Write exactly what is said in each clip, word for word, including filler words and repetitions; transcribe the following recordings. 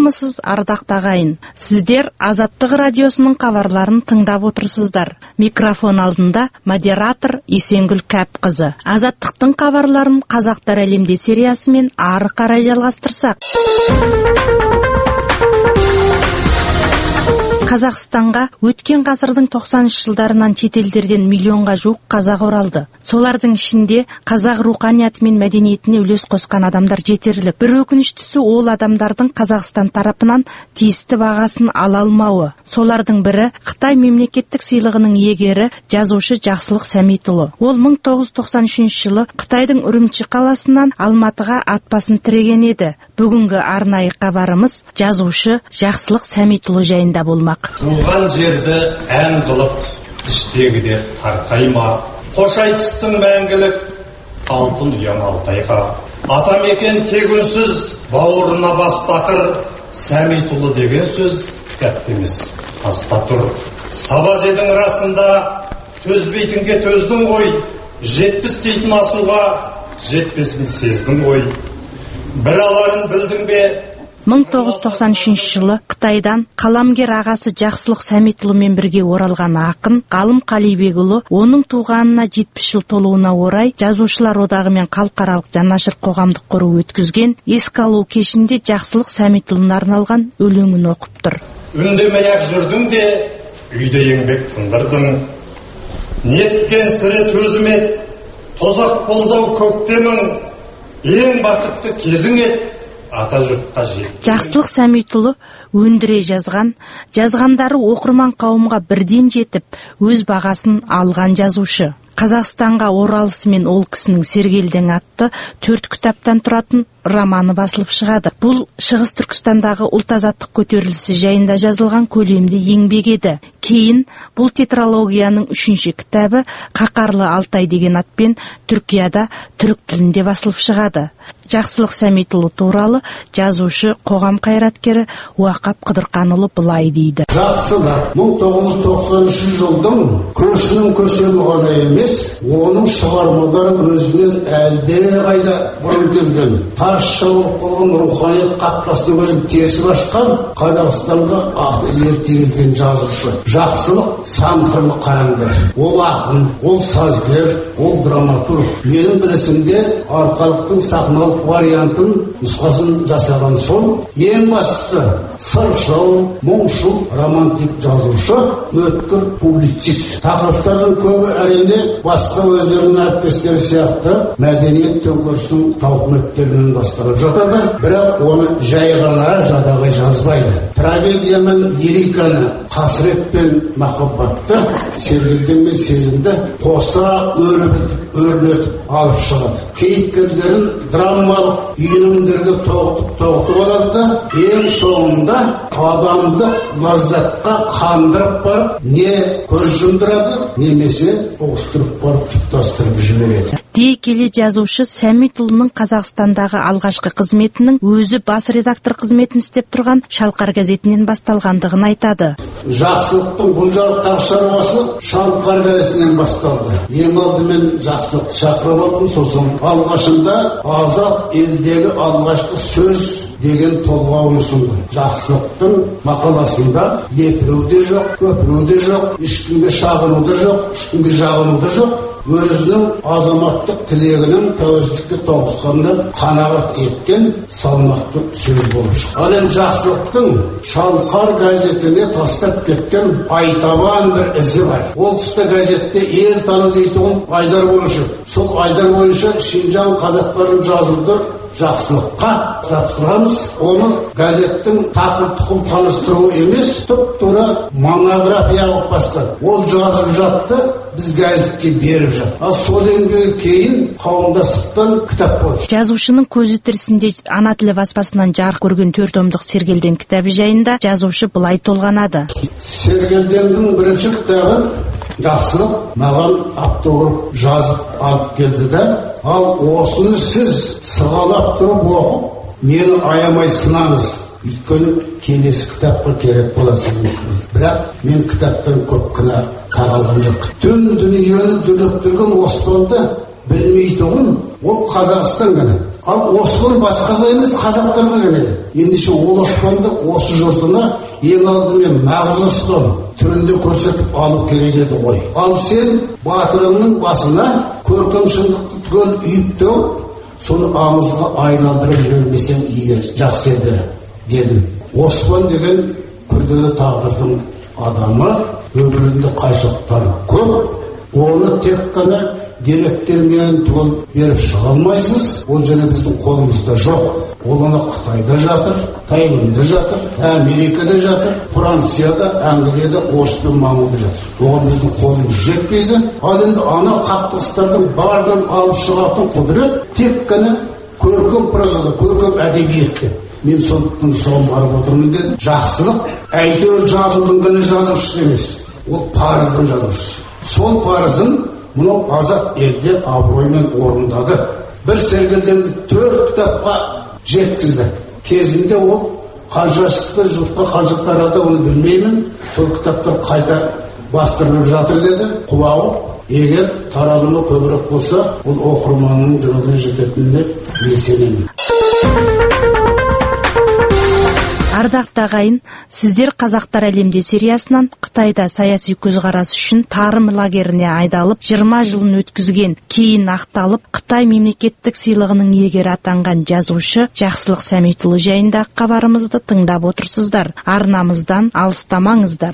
саламатсыздармысыз, ардақты ағайын? Сіздер Азаттық радиосының хабарларын тыңдап отырсыздар. Микрофон алдында модератор Есенгүл Кәпқызы. Азаттықтың хабарларын Қазақтар әлемде сериясымен ары қарай жалғастырсақ. Қазақстанға өткен ғасырдың тоқсаныншы жылдарынан шетелдерден миллионға жуық қазақ оралды. Солардың ішінде қазақ руханияты мен мәдениетіне үлес қосқан адамдар жетерлік. Бір өкініштісі, ол адамдардың Қазақстан тарапынан тиісті бағасын ала алмауы. Солардың бірі Қытай мемлекеттік сыйлығының иегері жазушы Жақсылық Сәмитұлы. Ол мың тоғыз жүз тоқсан үшінші жылы Қытайдың Үрімчі қаласынан Алматыға ат басын тіреген еді. Бүгінгі арнайы хабарымыз жазушы Жақсылық Сәмитұлы жайында болмақ. Туған жерді ән қылып, іштегідер тарқайма. Қош айтыстың мәңгілік, алтын ұям Алтайға. Атамекен тек үнсіз, бауырына бастақыр, Сәмитұлы деген сөз кітапта емес, таста тұр. Сабаз едің расында, төзбейтінге төздің ғой, жетпіс дейтін асуға, жетпесін сездің ғой. Бір аларын білдің бе? мың тоғыз жүз тоқсан үшінші жылы Қытайдан қаламгер ағасы Жақсылық Сәмитұлымен бірге оралған ақын Ғалым Қалибекұлы оның туғанына жетпіс жыл толуына орай Жазушылар одағы мен халықаралық жанашыр қоғамдық қоры өткізген еске алу кешінде Жақсылық Сәмитұлына арналған өлеңін оқып тұр. Үндемей-ақ жүрдің де, үйде еңбек тындырдың. Неткен сірі төзім ет, тозақ болдау көктемің, ең бақытты кезің ет. Жақсылық Сәмитұлы өндіре жазған, жазғандары оқырман қауымға бірден жетіп, өз бағасын алған жазушы. Қазақстанға оралысымен ол кісінің Сергелдең атты төрт кітаптан тұратын романы басылып шығады. Бұл Шығыс Түркістандағы ұлт азаттық көтерілісі жайында жазылған көлемді еңбек еді. Кейін бұл тетралогияның үшінші кітабы Қақарлы Алтай деген атпен Түркияда түрік тілінде басылып шығады. Жақсылық Сәмитұлы туралы жазушы, қоғам қайраткері Уақап Қыдырханұлы былай дейді. Жақсылық мың тоғыз жүз тоқсан үшінші жылдың көшінің көсемі ғана емес, оның шығармалары өзінен әлде қайда бұрын келген. Тарша болып қалған руханият қақпасының өзін тесіп ашқан Қазақстанға аты ерте келген жазушы. Жақсылық сан қырлы қаламгер. Ол ақын, ол сазгер, ол драматург. Менің білісімде арқалықтың сахналық вариантын нұсқасын жасаған соң, ең бастысы сыршыл, мұңшыл, романтик жазушы, өткір публицист. Тақырыптардың көбі әрине басқа өздерінің әріптестері сияқты мәдениет төңкерісінің тауқыметтерінен басталып жатады, бірақ оны жай ғана жадағай жазбайды. Трагедия мен лириканы, қасірет пен махаббатты, сергелдең мен сезімді қоса өрбітіп, өрлетіп алып шығады. Кейіпкерлерін драмалық үйінімдерге тоғытып алады да, ең соңында адамды лаззатқа қандырып барып, не көз жұмдырады, немесе ұғыстырып барып жұптастырып жібереді. Дей келе жазушы Сәмитұлының Қазақстандағы алғашқы қызметінің өзі бас редактор қызметін істеп тұрған Шалқар газетінен басталғандығын айтады. Жақсылықтың бұл жарықтағы шаруасы Шалқар газетінен басталды. Ең алдымен Жақсылықты шақырып алдым, сосын алғашында Азат елдегі алғашқы сөз деген толғауын ұсынды. Жақсылықтың мақаласында лепіру де жоқ, көпіру де жоқ, ешкімге шағыну да жоқ, ешкімге жағыну да жоқ. Өзінің азаматтық тілегінің тәуелсіздікке тоғысқанына қанағат еткен салмақты сөз болып шықты. Ал енді Жақсылықтың Шалқар газетіне тастап кеткен айтабан бір ізі бар. Ол тұста газетте ел таны дейтін Айдар болушы. Сол Айдар бойынша Шинжаң қазақтарын жазуды Жақсылыққа тапсырамыз. Оны газеттің тақыр тұқыл таныстыру емес, тұп-тура монография алып басқан. Ол жазып жатты, біз газетке беріп жатты. Ал содан кейін қауымдастықтан кітап болды. Жазушының көзі тірісінде ана тілі баспасынан жарық көрген төрт томдық Сергелдең кітабы жайында жазушы былай толғанады. Сергелдеңнің бірінші кітабы Жақсылық маған автограф жазып алып келді да, ал осыны сіз сығалап тұрып оқып, мені аямай сынаңыз. Өйткені келесі кітапқа керек боласыз. Бірақ мен кітаптан көп кінә тағалғым жоқ. Түн дүниені дүрліктірген оспанды білмейтұғын, ол Қазақстан ғана. Ал Оспан басқаға емес, қазақтарға келеді. Ендеше ол Оспанды осы жұртына ең алдымен нағыз Оспан түрінде көрсетіп алып керек еді ғой. Ал сен батырыңның басына көркем шындықты түгел үйіп төгіп, соны аңызға айналдырып жібермесең егер жақсы еді дедім. Оспан деген күрделі тағдырдың адамы, өмірінде қайшылықтар көп. Оны тек қана деректермен түгел беріп шыға алмайсыз. Ол және біздің қолымызда жоқ. Ол ана Қытайда жатыр, Тайваньда жатыр, Америкада жатыр, Францияда, Англияда, орыс пен моңғолда жатыр. Оған біздің қолымыз жетпейді. Ал енді ана қақтығыстардың барлығын алып шығатын құдірет тек қана көркем прозада, көркем әдебиетте. Мен сондықтан соған барып отырмын дедім. Жақсылық әйтеуір жазудың ғана жазушысы емес, ол парыздың жазушысы. Сол парызын мұнау азат елде абыроймен орындады. Бір Сергелдеңді төрт кітапқа жеткізді. Кезінде ол қанша шықты, жұртқа қанша тарады, оны білмеймін. Сол кітаптар қайта бастырылып жатыр деді. Құлағы егер таралымы көбірек болса, ол оқырманның жүрегіне жететініне мен сенемін. Ардақты ағайын, сіздер Қазақтар әлемде сериясынан Қытайда саяси көзқарас үшін тарым лагеріне айдалып, жиырма жылын өткізген, кейін ақталып, Қытай мемлекеттік сыйлығының иегері атанған жазушы Жақсылық Сәмитұлы жайындағы хабарымызды тыңдап отырсыздар. Арнамыздан алыстамаңыздар.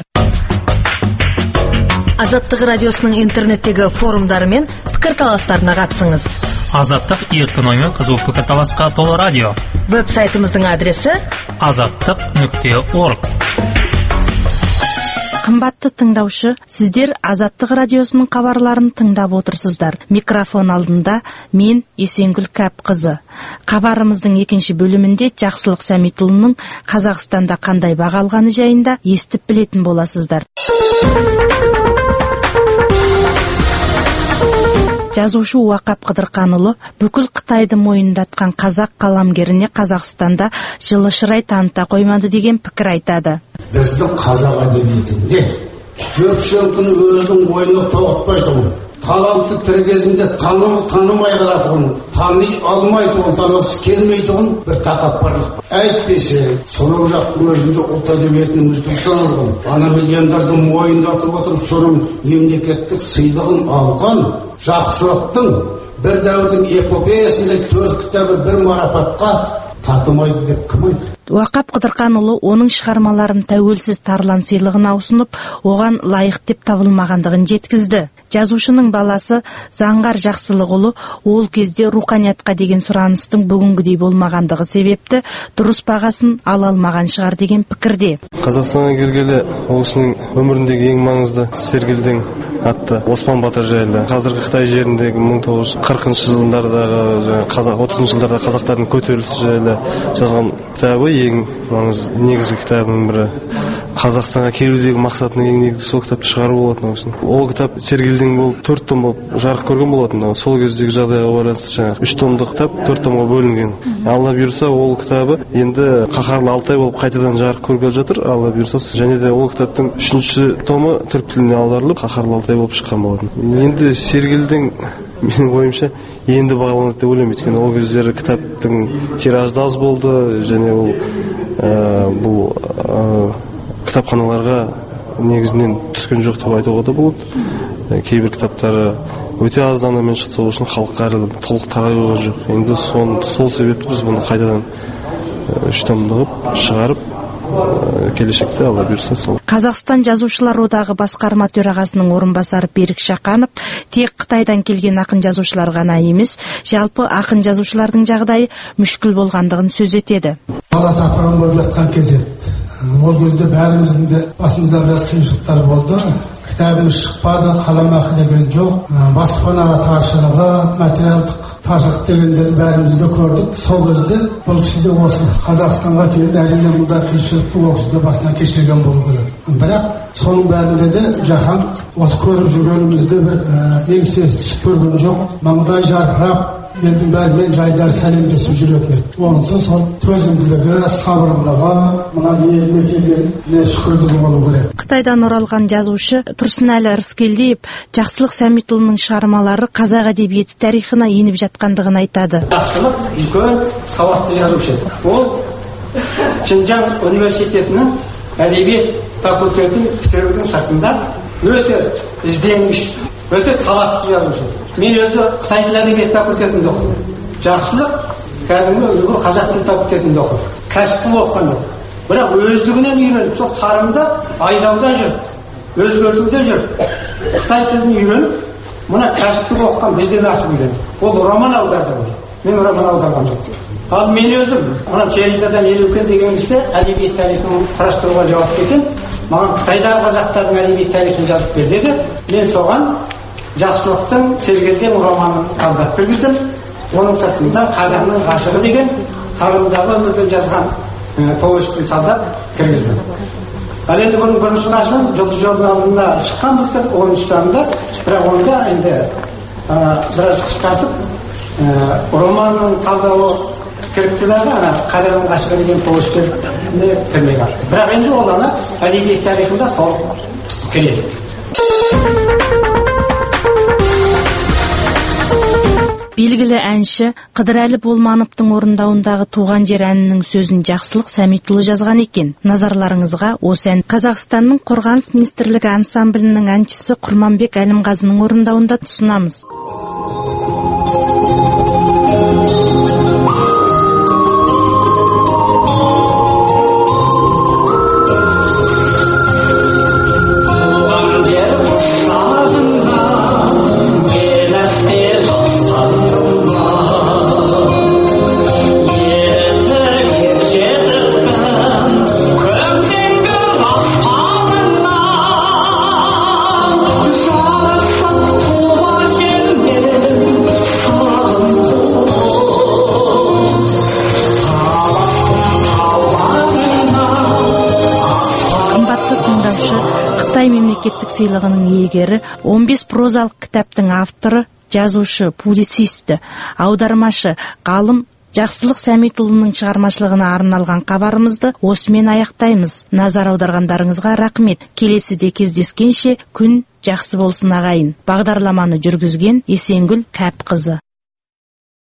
Азаттық радиосының интернеттегі форумдары мен пікірталастарына қатысыңыз. Азаттық еркін оймен қызу пікірталасқа толы радио. Веб-сайтымыздың адресі азаттық нүкте орг. Қымбатты тыңдаушы, сіздер Азаттық радиосының хабарларын тыңдап отырсыздар. Микрофон алдында мен Есенгүл Кәпқызы. Хабарымыздың екінші бөлімінде Жақсылық Сәмитұлының Қазақстанда қандай баға алғаны жайында естіп білетін боласыздар. Жазушы Уақап Қыдырханұлы бүкіл Қытайды мойындатқан қазақ қаламгеріне Қазақстанда жылы шырай таныта қоймады деген пікір айтады. Біздің қазақ әдебиетінде жөпшеңкіні өзінің ойына тоғытпайтұғын, талантты тірі кезінде танымай қалатұғын, тани алмайтұғын, танысы келмейтұғын бір тақаппарлық. Әйтпесе, сонау жақтың өзінде ұлт әдебиетінің үздігі саналған, ана миллиондардың мойындатып отырып, соның мемлекеттік сыйлығын алған Жақсылықтың бір дәуірдің эпопеясында төрт кітабы бір марапатқа татымайды деп кім айтты? Уақап Қыдырханұлы оның шығармаларын тәуелсіз тарлан сыйлығына ұсынып, оған лайық деп табылмағандығын жеткізді. Жазушының баласы Заңғар Жақсылықұлы ол кезде руханиятқа деген сұраныстың бүгінгідей болмағандығы себепті дұрыс бағасын ала алмаған шығар деген пікірде. Қазақстанға келгелі ол кісінің өміріндегі ең маңызды Сергелдең атты Оспан батыр жайлы. Қазіргі Қытай жеріндегі мың тоғыз жүз қырқыншы жылдардағы, отызыншы жылдардағы қазақтардың көтерілісі жайлы жазған кітабы ең маңызды негізгі кітабының бірі. Қазақстанға келудегі мақсатының ең негізгі сол кітапты шығару болатын ол кісінің. Ол кітап Сергелдең болып төрт том болып жарық көрген болатын. Сол кездегі жағдайға байланысты жаңағы үш томдық кітап төрт томға бөлінген. Алла бұйырса ол кітабы енді Қаһарлы Алтай болып қайтадан жарық көргелі жатыр. Алла бұйырса, және де ол кітаптың үшінші томы түрік тіліне аударылып Қаһарлы Алтай болып шыққан болатын. Енді Сергелдең менің ойымша енді бағаланады деп ойлаймын, өйткені ол кездері кітаптың тиражы аз болды, және ол бұл кітапханаларға негізінен түскен жоқ деп айтуға да болады. Кейбір кітаптары өте аз данамен шықты, сол үшін халыққа әлі толық тарай қойған жоқ. Енді сол себепті біз бұны қайтадан үш томдығып шығарып келешекте Алла бұйырса сол. Қазақстан жазушылар одағы басқарма төрағасының орынбасары Берік Шақанов тек Қытайдан келген ақын жазушылар ғана емес, жалпы ақын жазушылардың жағдайы мүшкіл болғандығын сөз етеді. Бала сапарым болып жатқан кез еді. Ол кезде бәріміздің де басымызда біраз қиыншылықтар болды. Кітабымыз шықпады, қаламақы деген жоқ, баспанаға таршылығы, материалдық таршылық дегендерді бәрімізді көрдік. Сол кезде бұл кісі де осы Қазақстанға келді, әрине мұнда қиыншылықты ол кісі де басынан кешірген болу керек. Бірақ соның бәрінде де жаһан осы көріп жүргенімізде бір еңсе түсіп көрген жоқ. Маңдай жарқырап елдің бәрімен жайдар сәлемдесіп жүретін еді. Онысы сол төзімділігі, сабырлығы, мына ел мекеніне шүкірлігі болу керек. Қытайдан оралған жазушы Тұрсынәлі Рыскелдиев Жақсылық Сәмитұлының шығармалары қазақ әдебиеті тарихына еніп жатқандығын айтады. Жақсылық үлкен сауатты жазушы. Ол Шыңжаң университетінің әдебиет факультетін бітірудің сыртында өте ізденгіш, өте талапты жазушы. Мен өзі Қытай тілі әдебиет факультетінде оқыдым. Жақсылық кәдімгі үлгі қазақ тілі факультетінде оқыды. Кәсіпті оқыған жоқ. Бірақ өздігінен үйреніп, сол тарымда айдауда жүріп, өзгертуде жүріп, Қытай тілін үйреніп, мына кәсіпті оқыған бізден артық үйреніп. Ол роман аударды. Мен роман аударған жоқ. Ал мен өзім, мына Феридадан Елеукен деген кісі әдебиет тарихын құрастыруға жауапты екен. Маған Қытайдағы қазақтардың әдебиет тарихын жазып бер деді. Мен соған Жақсылықтың Сергелдең романын талдап кіргіздім. Оның сыртында Қадамның ғашығы деген тарымдағы өмірден жазған повестін талдап кіргіздім. Ал енді бұның бірінші ғашығын Жұлдыз журналында шыққан былтыр оныншы санында, бірақ онда енді біраз қысқартып романның талдауы кіріпті дағы, ана Қадамның ғашығы деген повесттеріне кірмей бар. Бірақ енді ол ана әдебиет тарихында сол кіреді. Белгілі әнші Қыдырәлі Болмановтың орындауындағы Туған жер әнінің сөзін Жақсылық Сәмитұлы жазған екен. Назарларыңызға осы ән Қазақстанның Қорғаныс министрлігі ансамблінің әншісі Құрманбек Әлімғазының орындауында ұсынамыз. Қытай мемлекеттік сыйлығының иегері, он бес прозалық кітаптың авторы, жазушы, публицисті, аудармашы, ғалым Жақсылық Сәмитұлының шығармашылығына арналған хабарымызды осымен аяқтаймыз. Назар аударғандарыңызға рахмет. Келесіде кездескенше күн жақсы болсын ағайын. Бағдарламаны жүргізген Есенгүл Кәпқызы.